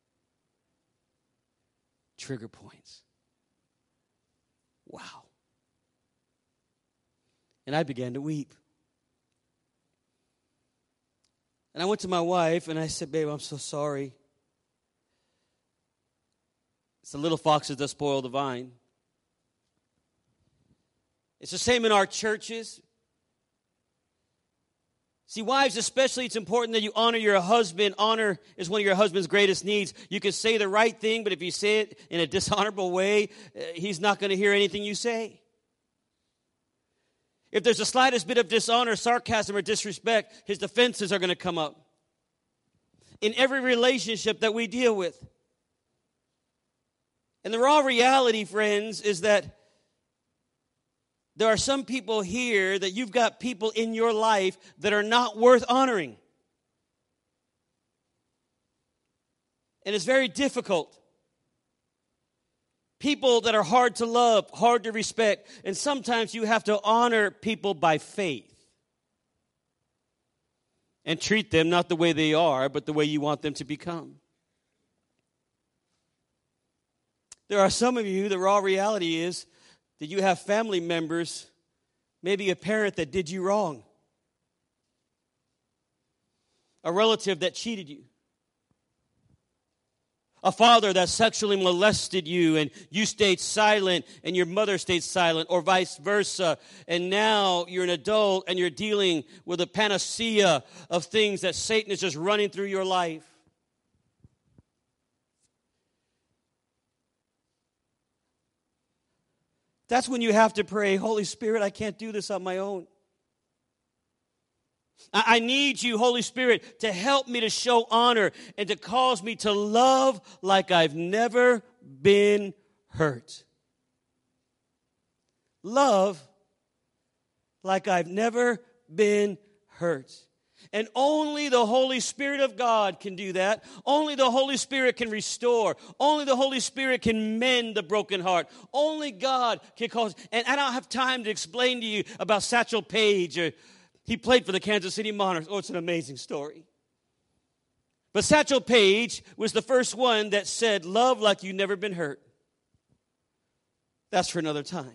Trigger points. Wow. And I began to weep. And I went to my wife and I said, "Babe, I'm so sorry. It's the little foxes that spoil the vine." It's the same in our churches. See, wives especially, it's important that you honor your husband. Honor is one of your husband's greatest needs. You can say the right thing, but if you say it in a dishonorable way, uh, he's not going to hear anything you say. If there's the slightest bit of dishonor, sarcasm, or disrespect, his defenses are going to come up. In every relationship that we deal with. And the raw reality, friends, is that there are some people here that you've got people in your life that are not worth honoring. And it's very difficult. People that are hard to love, hard to respect, and sometimes you have to honor people by faith. And treat them not the way they are, but the way you want them to become. There are some of you, the raw reality is that you have family members, maybe a parent that did you wrong, a relative that cheated you, a father that sexually molested you and you stayed silent and your mother stayed silent, or vice versa. And now you're an adult and you're dealing with a panacea of things that Satan is just running through your life. That's when you have to pray, Holy Spirit, I can't do this on my own. I need you, Holy Spirit, to help me to show honor and to cause me to love like I've never been hurt. Love like I've never been hurt. And only the Holy Spirit of God can do that. Only the Holy Spirit can restore. Only the Holy Spirit can mend the broken heart. Only God can cause. And I don't have time to explain to you about Satchel Paige. Or, he played for the Kansas City Monarchs. Oh, it's an amazing story. But Satchel Paige was the first one that said, love like you've never been hurt. That's for another time.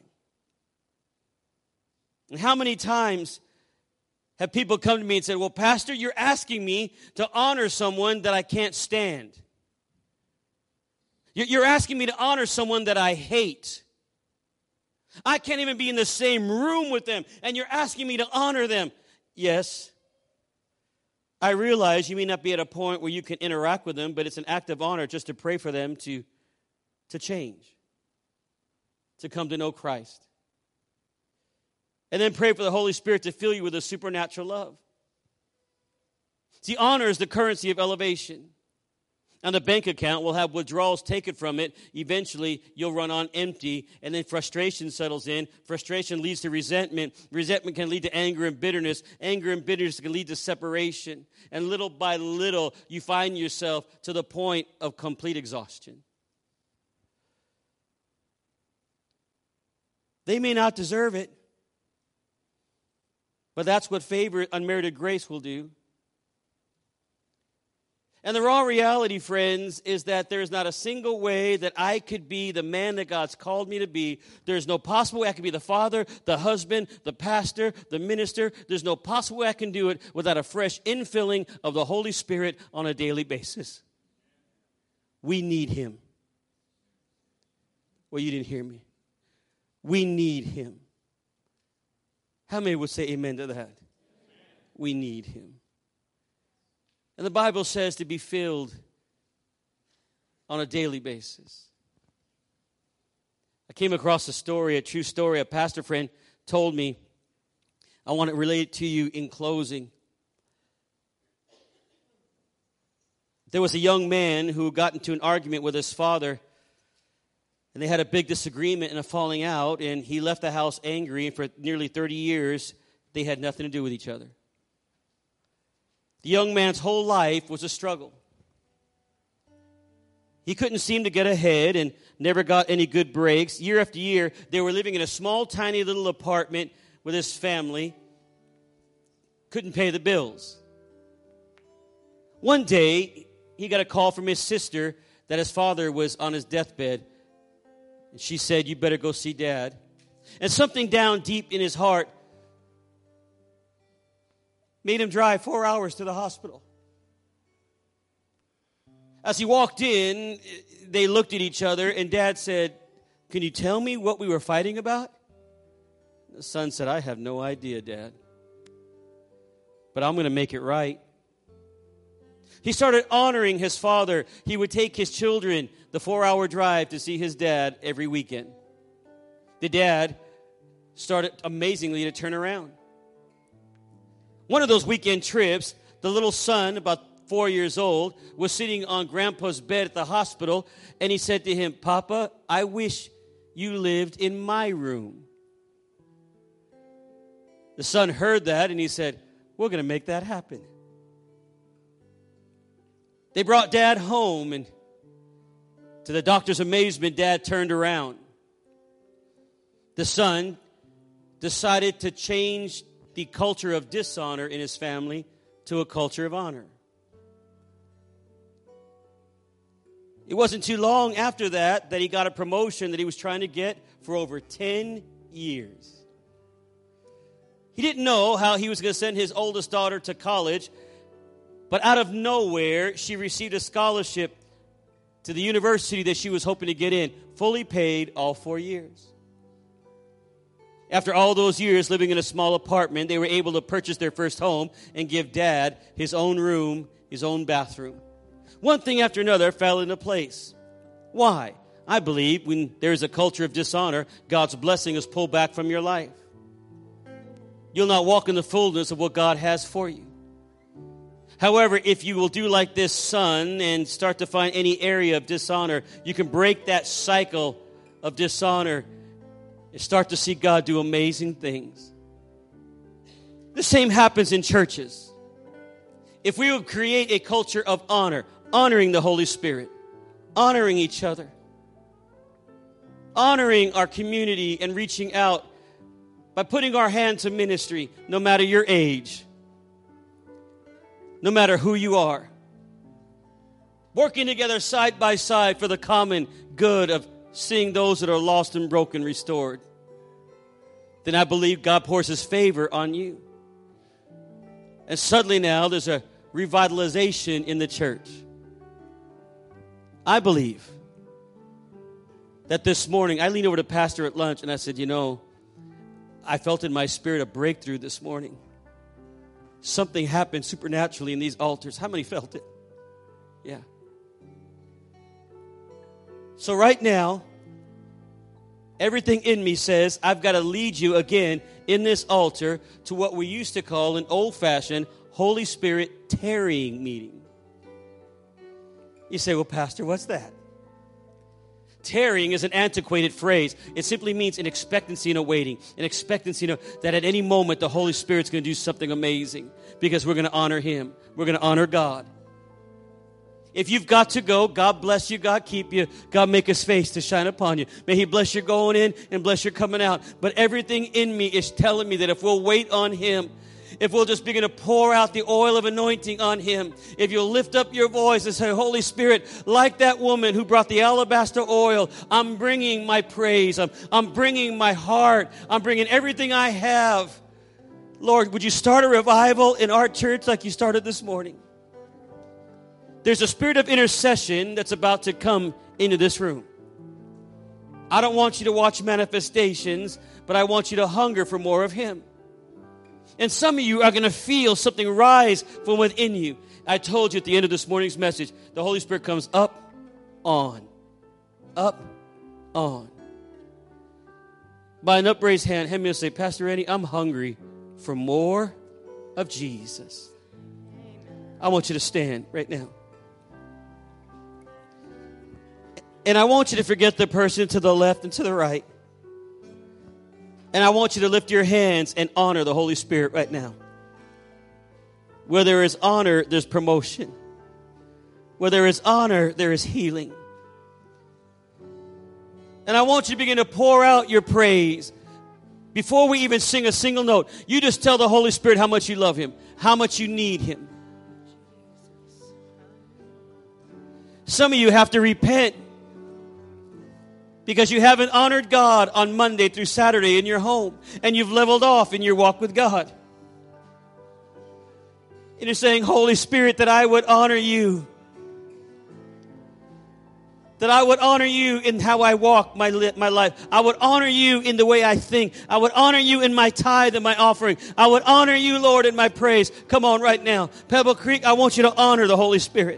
And how many times have people come to me and said, well, Pastor, you're asking me to honor someone that I can't stand. You're asking me to honor someone that I hate. I can't even be in the same room with them, and you're asking me to honor them. Yes, I realize you may not be at a point where you can interact with them, but it's an act of honor just to pray for them to, to change, to come to know Christ. And then pray for the Holy Spirit to fill you with a supernatural love. See, honor is the currency of elevation. And the bank account will have withdrawals taken from it. Eventually, you'll run on empty, and then frustration settles in. Frustration leads to resentment. Resentment can lead to anger and bitterness. Anger and bitterness can lead to separation. And little by little, you find yourself to the point of complete exhaustion. They may not deserve it, but that's what favor, unmerited grace will do. And the raw reality, friends, is that there's not a single way that I could be the man that God's called me to be. There's no possible way I could be the father, the husband, the pastor, the minister. There's no possible way I can do it without a fresh infilling of the Holy Spirit on a daily basis. We need Him. Well, you didn't hear me. We need Him. How many would say amen to that? Amen. We need Him. And the Bible says to be filled on a daily basis. I came across a story, a true story. A pastor friend told me. I want to relate it to you in closing. There was a young man who got into an argument with his father. And they had a big disagreement and a falling out, and he left the house angry, and for nearly thirty years, they had nothing to do with each other. The young man's whole life was a struggle. He couldn't seem to get ahead and never got any good breaks. Year after year, they were living in a small, tiny little apartment with his family. Couldn't pay the bills. One day, he got a call from his sister that his father was on his deathbed. And she said, you better go see Dad. And something down deep in his heart made him drive four hours to the hospital. As he walked in, they looked at each other, and Dad said, can you tell me what we were fighting about? The son said, I have no idea, Dad. But I'm going to make it right. He started honoring his father. He would take his children the four-hour drive to see his dad every weekend. The dad started amazingly to turn around. One of those weekend trips, the little son, about four years old, was sitting on Grandpa's bed at the hospital, and he said to him, Papa, I wish you lived in my room. The son heard that, and he said, we're going to make that happen. They brought Dad home, and to the doctor's amazement, Dad turned around. The son decided to change the culture of dishonor in his family to a culture of honor. It wasn't too long after that that he got a promotion that he was trying to get for over ten years. He didn't know how he was going to send his oldest daughter to college, but out of nowhere, she received a scholarship to the university that she was hoping to get in, fully paid all four years. After all those years living in a small apartment, they were able to purchase their first home and give Dad his own room, his own bathroom. One thing after another fell into place. Why? I believe when there is a culture of dishonor, God's blessing is pulled back from your life. You'll not walk in the fullness of what God has for you. However, if you will do like this son and start to find any area of dishonor, you can break that cycle of dishonor and start to see God do amazing things. The same happens in churches. If we would create a culture of honor, honoring the Holy Spirit, honoring each other, honoring our community and reaching out by putting our hand to ministry, no matter your age, no matter who you are, working together side by side for the common good of seeing those that are lost and broken restored, then I believe God pours his favor on you. And suddenly now there's a revitalization in the church. I believe that this morning, I leaned over to Pastor at lunch and I said, you know, I felt in my spirit a breakthrough this morning. Something happened supernaturally in these altars. How many felt it? Yeah. So right now, everything in me says I've got to lead you again in this altar to what we used to call an old-fashioned Holy Spirit tarrying meeting. You say, well, Pastor, what's that? Tarrying is an antiquated phrase. It simply means an expectancy and a waiting. An expectancy, you know, that at any moment the Holy Spirit's going to do something amazing because we're going to honor him. We're going to honor God. If you've got to go, God bless you, God keep you, God make his face to shine upon you. May he bless your going in and bless your coming out. But everything in me is telling me that if we'll wait on him, if we'll just begin to pour out the oil of anointing on him, if you'll lift up your voice and say, Holy Spirit, like that woman who brought the alabaster oil, I'm bringing my praise. I'm, I'm bringing my heart. I'm bringing everything I have. Lord, would you start a revival in our church like you started this morning? There's a spirit of intercession that's about to come into this room. I don't want you to watch manifestations, but I want you to hunger for more of him. And some of you are going to feel something rise from within you. I told you at the end of this morning's message, the Holy Spirit comes up, on, up, on. By an upraised hand, hand me and say, Pastor Randy, I'm hungry for more of Jesus. I want you to stand right now. And I want you to forget the person to the left and to the right. And I want you to lift your hands and honor the Holy Spirit right now. Where there is honor, there's promotion. Where there is honor, there is healing. And I want you to begin to pour out your praise. Before we even sing a single note, you just tell the Holy Spirit how much you love him, how much you need him. Some of you have to repent because you haven't honored God on Monday through Saturday in your home, and you've leveled off in your walk with God. And you're saying, Holy Spirit, that I would honor you. That I would honor you in how I walk my, my life. I would honor you in the way I think. I would honor you in my tithe and my offering. I would honor you, Lord, in my praise. Come on right now. Pebble Creek, I want you to honor the Holy Spirit.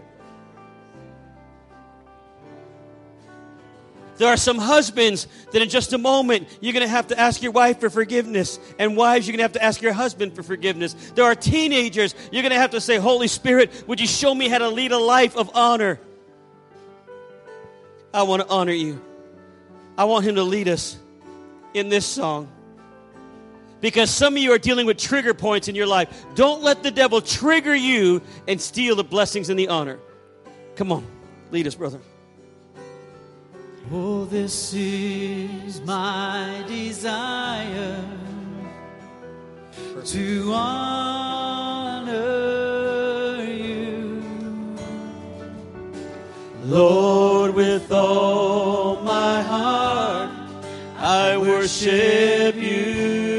There are some husbands that in just a moment, you're going to have to ask your wife for forgiveness. And wives, you're going to have to ask your husband for forgiveness. There are teenagers, you're going to have to say, Holy Spirit, would you show me how to lead a life of honor? I want to honor you. I want him to lead us in this song. Because some of you are dealing with trigger points in your life. Don't let the devil trigger you and steal the blessings and the honor. Come on, lead us, brother. Oh, this is my desire to honor you. Lord, with all my heart, I worship you.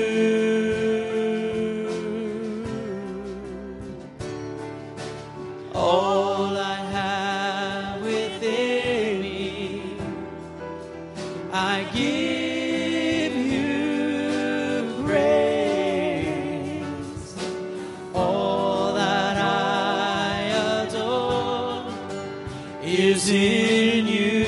All I have within me, I give you praise. All that I adore is in you.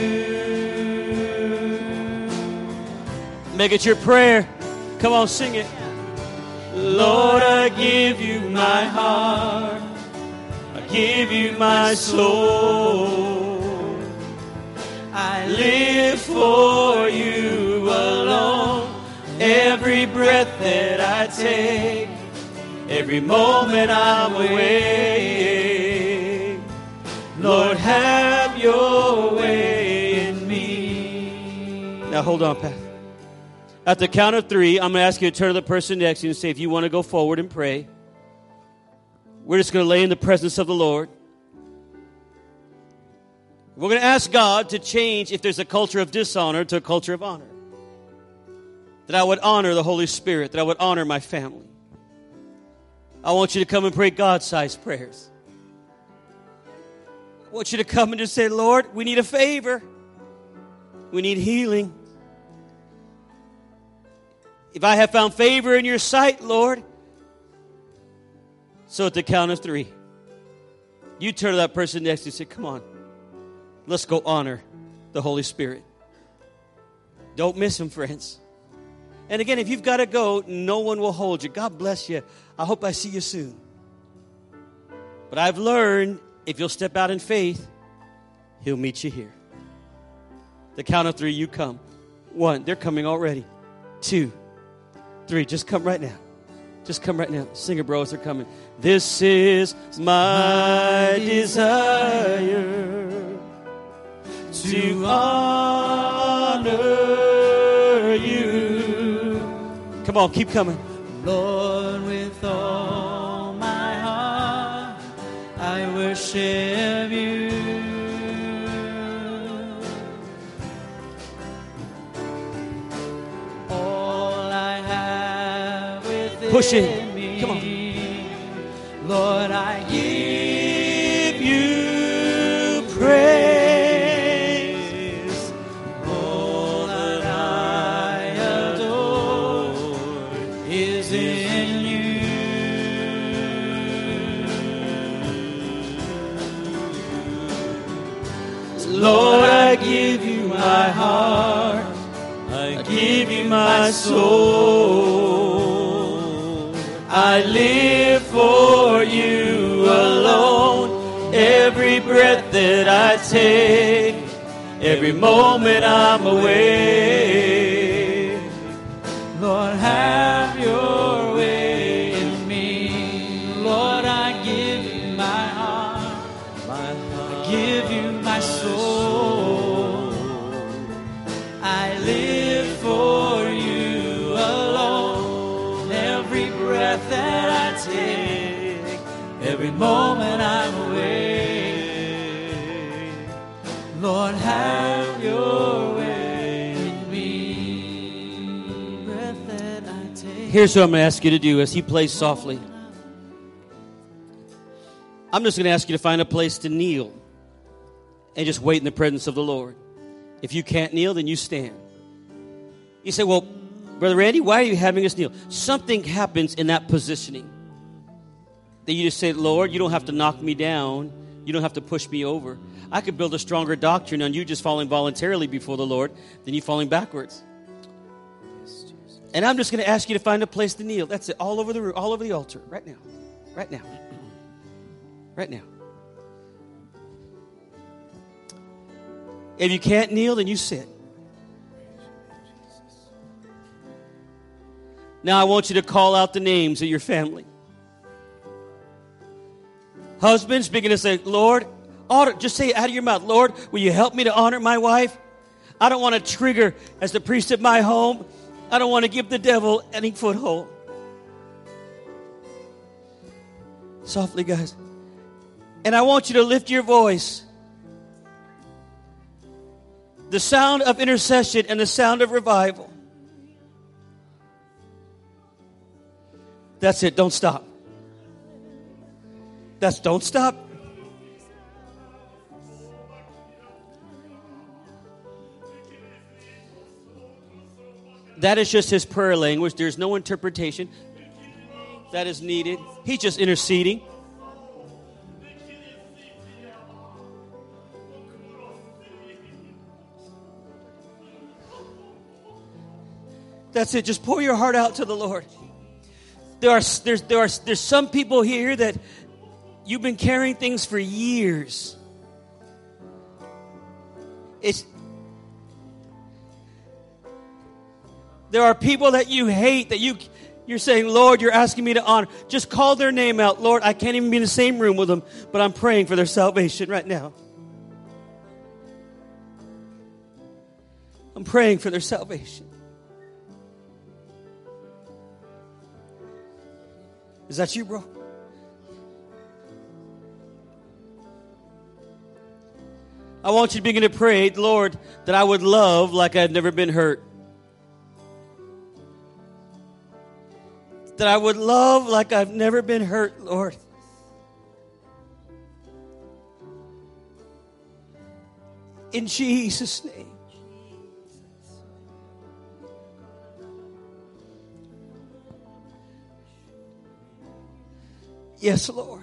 Make it your prayer. Come on, sing it. Lord, I give you my heart. I give you my soul. I live for you alone. Every breath that I take, every moment I'm awake. Lord, have your way in me. Now hold on, Pat. At the count of three, I'm going to ask you to turn to the person next to you and say, if you want to go forward and pray. We're just going to lay in the presence of the Lord. We're going to ask God to change, if there's a culture of dishonor, to a culture of honor. That I would honor the Holy Spirit, that I would honor my family. I want you to come and pray God-sized prayers. I want you to come and just say, Lord, we need a favor. We need healing. If I have found favor in your sight, Lord. So at the count of three, you turn to that person next to you and say, come on, let's go honor the Holy Spirit. Don't miss him, friends. And again, if you've got to go, no one will hold you. God bless you. I hope I see you soon. But I've learned, if you'll step out in faith, he'll meet you here. The count of three, you come. One, they're coming already. Two, three, just come right now. Just come right now. Sing it, bros, they're coming. This is my desire to honor you. Come on, keep coming. Lord, with all my heart, I worship you. All I have within Push in. me, Come on. Lord, I give you praise. All that I adore is in you. Lord, I give you my heart. I give you my soul. I live for you alone. Every breath that I take, every moment I'm awake. Lord, have your way in me. Lord, I give you my heart. I give you my soul. I live for you alone. Every breath that I take, every moment I'm awake. Lord, have your way in me. Breath that I take. Here's what I'm going to ask you to do as he plays softly. I'm just going to ask you to find a place to kneel and just wait in the presence of the Lord. If you can't kneel, then you stand. You say, well, Brother Randy, why are you having us kneel? Something happens in that positioning that you just say, Lord, you don't have to knock me down. You don't have to push me over. I could build a stronger doctrine on you just falling voluntarily before the Lord than you falling backwards. And I'm just going to ask you to find a place to kneel. That's it. All over the room, all over the altar. Right now. Right now. Right now. If you can't kneel, then you sit. Now I want you to call out the names of your family. Husbands, begin to say, Lord, honor, just say it out of your mouth. Lord, will you help me to honor my wife? I don't want to trigger as the priest of my home. I don't want to give the devil any foothold. Softly, guys. And I want you to lift your voice The sound of intercession and the sound of revival. That's it. Don't stop. That's don't stop. That is just his prayer language. There's no interpretation that is needed. He's just interceding. That's it. Just pour your heart out to the Lord. There are there's there are there's some people here that you've been carrying things for years. It's There are people that you hate, that you, you're saying, Lord, you're asking me to honor. Just call their name out. Lord, I can't even be in the same room with them, but I'm praying for their salvation right now. I'm praying for their salvation. Is that you, bro? I want you to begin to pray, Lord, that I would love like I've never been hurt. That I would love like I've never been hurt, Lord. In Jesus' name. Yes, Lord.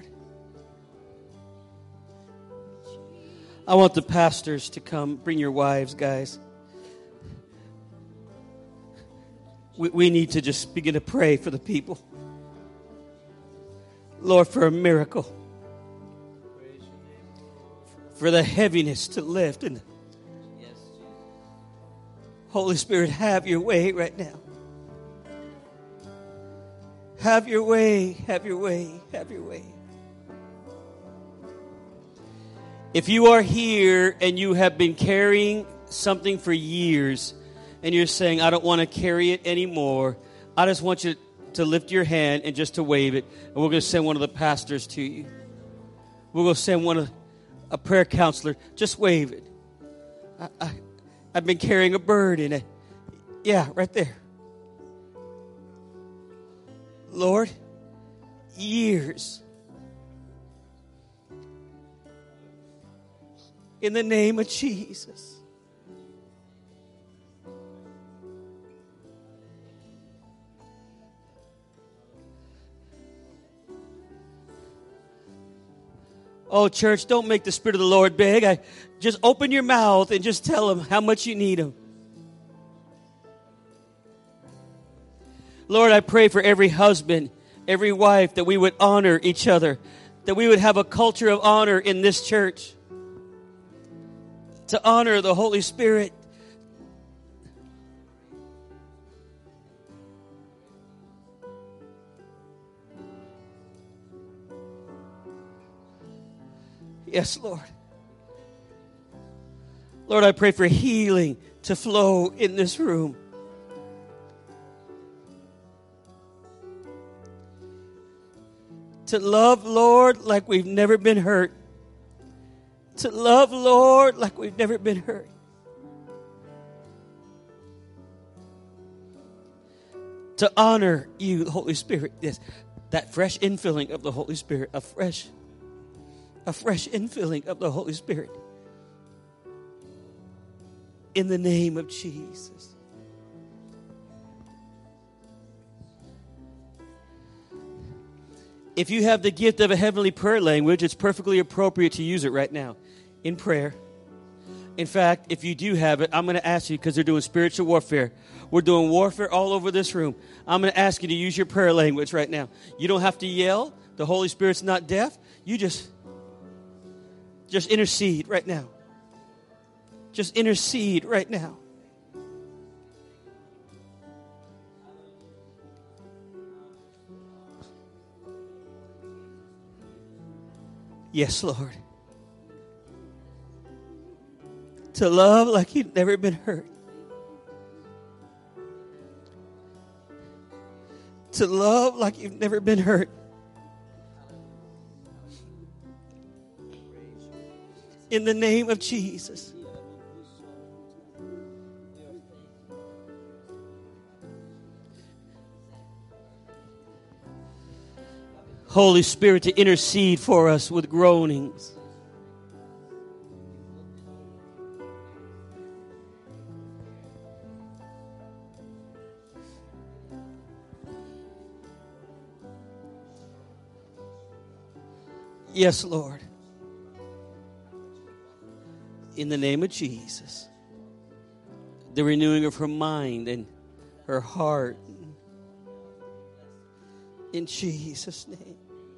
I want the pastors to come. Bring your wives, guys. We, we need to just begin to pray for the people. Lord, for a miracle. For the heaviness to lift. And Holy Spirit, have your way right now. Have your way, have your way, have your way. If you are here and you have been carrying something for years and you're saying, I don't want to carry it anymore, I just want you to lift your hand and just to wave it. And we're going to send one of the pastors to you. We're going to send one of a prayer counselor. Just wave it. I, I, I've been carrying a burden. And yeah, right there. Lord, years. In the name of Jesus. Oh, church, don't make the Spirit of the Lord big. I just open your mouth and just tell him how much you need him. Lord, I pray for every husband, every wife, that we would honor each other, that we would have a culture of honor in this church, to honor the Holy Spirit. Yes, Lord. Lord, I pray for healing to flow in this room. To love, Lord, like we've never been hurt. To love, Lord, like we've never been hurt. To honor you, the Holy Spirit. Yes, that fresh infilling of the Holy Spirit. A fresh, a fresh infilling of the Holy Spirit. In the name of Jesus. If you have the gift of a heavenly prayer language, it's perfectly appropriate to use it right now in prayer. In fact, if you do have it, I'm going to ask you, because they're doing spiritual warfare. We're doing warfare all over this room. I'm going to ask you to use your prayer language right now. You don't have to yell. The Holy Spirit's not deaf. You just, just intercede right now. Just intercede right now. Yes, Lord. To love like you've never been hurt. To love like you've never been hurt. In the name of Jesus. Holy Spirit, to intercede for us with groanings. Yes, Lord. In the name of Jesus. The renewing of her mind and her heart. In Jesus' name.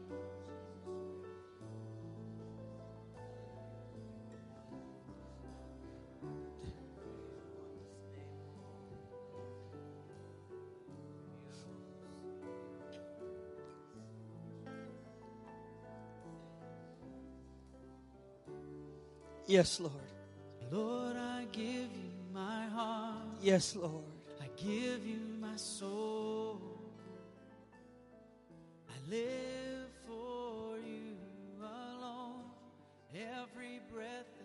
Yes, Lord. Lord, I give you my heart. Yes, Lord. I give you my soul. I live for you alone. Every breath